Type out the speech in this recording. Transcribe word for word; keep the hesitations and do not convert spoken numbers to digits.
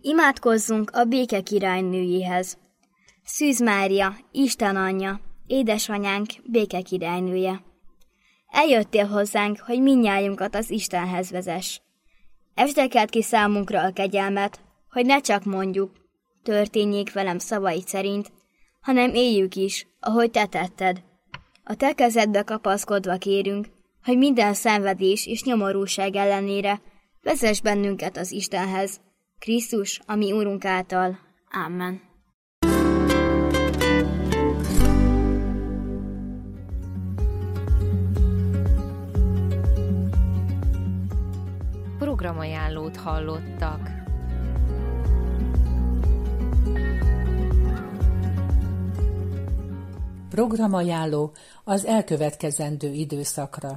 Imádkozzunk a béke királynőjéhez. Szűz Mária, Isten anyja, édesanyánk, béke királynője. Eljöttél hozzánk, hogy mindnyájunkat az Istenhez vezess. Esdekeld ki számunkra a kegyelmet, hogy ne csak mondjuk, történjék velem szavaid szerint, hanem éljük is, ahogy te tetted. A te kezedbe kapaszkodva kérünk, hogy minden szenvedés és nyomorúság ellenére vezess bennünket az Istenhez, Krisztus, a mi Úrunk által. Amen. Programajánlót hallottak. Programajánló az elkövetkezendő időszakra.